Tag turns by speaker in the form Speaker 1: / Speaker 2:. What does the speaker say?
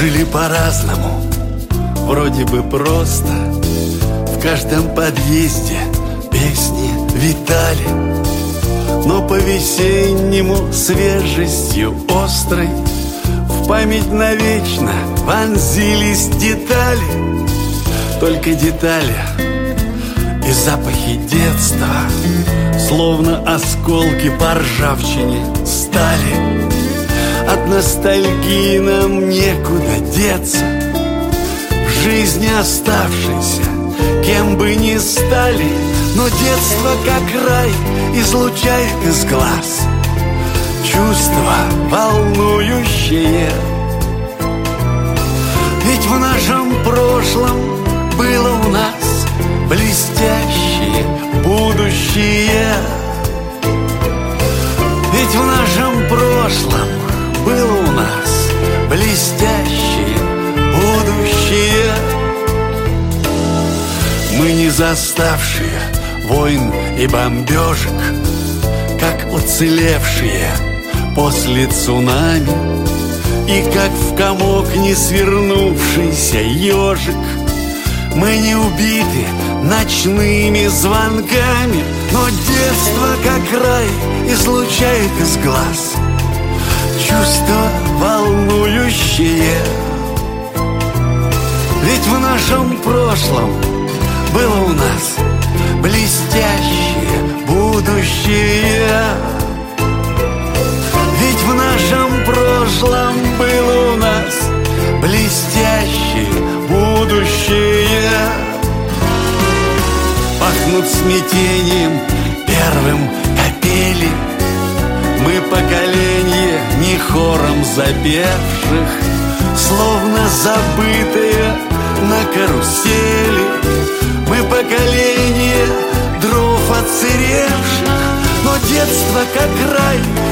Speaker 1: Жили по-разному, вроде бы просто. В каждом подъезде песни витали, но по-весеннему свежестью острой в память навечно вонзились детали. Только детали и запахи детства, словно осколки по ржавчине стали. От ностальгии нам некуда деться, в жизни оставшейся, кем бы ни стали. Но детство, как рай, излучает из глаз чувства волнующие. Ведь в нашем прошлом было у нас блестящее будущее. Ведь в нашем прошлом было у нас блестящее будущее. Мы не заставшие войн и бомбежек, как уцелевшие после цунами, и как в комок не свернувшийся ежик. Мы не убиты ночными звонками, но детство, как рай, излучает из глаз чувства волнующие. Ведь в нашем прошлом было у нас блестящее будущее. Ведь в нашем прошлом было у нас блестящее будущее. Пахнут смятением первым капели. Мы поколение не хором запевших, словно забытые на карусели. Мы поколение дров отсыревших, но детство, как рай,